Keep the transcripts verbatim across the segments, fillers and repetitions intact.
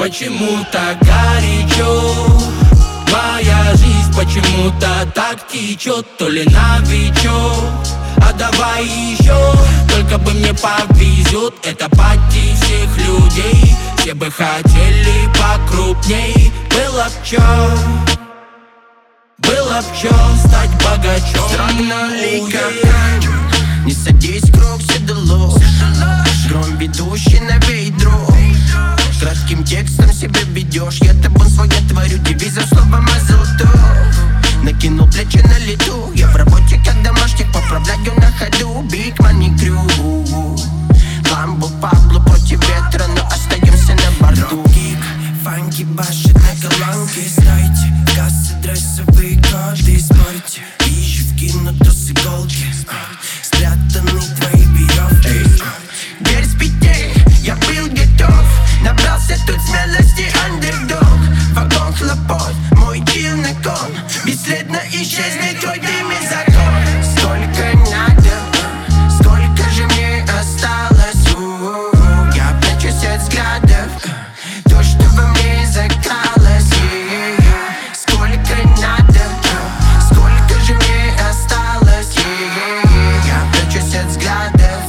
Почему так горячо моя жизнь, почему-то так течет, то ли новичок. А давай еще, только бы мне повезет. Это пати всех людей, все бы хотели покрупней. Было б чё, было б чё стать богачом. Строгнули как не садись, круг седло. Гром ведущий на ведро. Кратким текстом себя ведешь. Я табун свой творю, девизом словом азоту. Накинул плечи на лету. Я в работе как домашних, поправляю на ходу. Big money crew. Ламбо Пабло против ветра, но остаемся на борту. Кик, фанки башит на колонке. Стойте, кассы, дрессовые коды. Спорьте, вижу вкинуто с иголки. Спрятаны твои веревки. Дверь с петель, я был готов. Набрался тут смелости, андердог. Вагон хлопот, мой челнокон. Бесследно исчезнет твой дым и закон. Сколько надо, сколько же мне осталось. У-у-у. Я прячусь от взглядов, то, что во мне закралось. Yeah-yeah-yeah. Сколько надо, сколько же мне осталось. Yeah-yeah-yeah. Я прячусь от взглядов,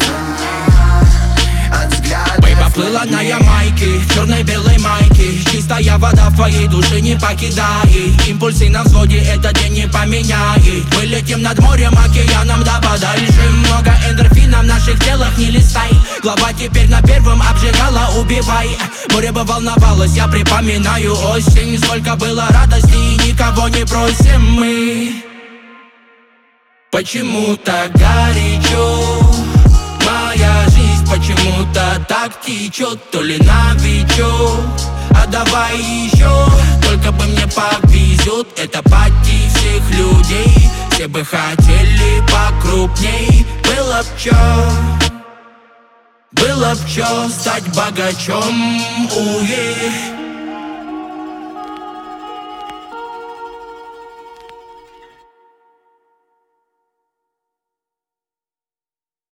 от взглядов. Бэй поплыла на Ямайке, в черной-белой майке. Чистая вода в твоей душе не покидает. Импульсы на взводе этот день не поменяет. Мы летим над морем, океаном, да подальше. Много эндорфинов в наших телах, не листай. Глава теперь на первом обжигала, убивай. Море бы волновалось, я припоминаю осень. Сколько было радости и никого не просим мы. Почему так горячо моя жизнь, почему-то так течет, то ли новичок. А давай еще, только бы мне повезет. Это пати всех людей, все бы хотели покрупней. Было б чё, было б чё стать богачом. Уе.